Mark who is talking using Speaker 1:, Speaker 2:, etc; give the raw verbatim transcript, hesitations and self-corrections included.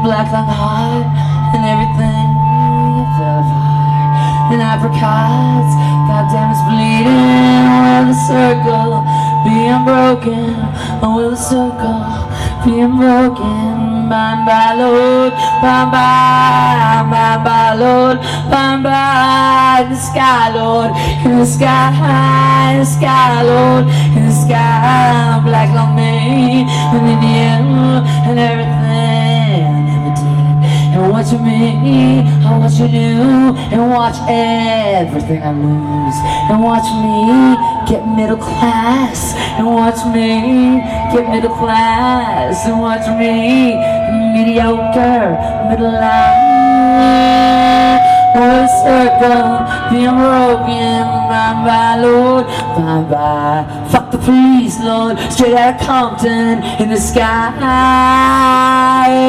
Speaker 1: black like heart, and everything fell apart. And apricots, goddamn it's bleeding. Will the circle be unbroken? Or will the circle be unbroken? By and by, Lord, by and by, by and by, Lord, by and by, in the sky, Lord, in the sky, in the sky, Lord, in the sky, black like me, and in the end, and everything I never did. And watch me, I watch you do, and watch everything I lose, and watch me get middle class, and watch me get middle class, and watch me mediocre middle line. Or the circle being broken. Bye bye, Lord, bye bye. Fuck the police, Lord, straight out of Compton in the sky.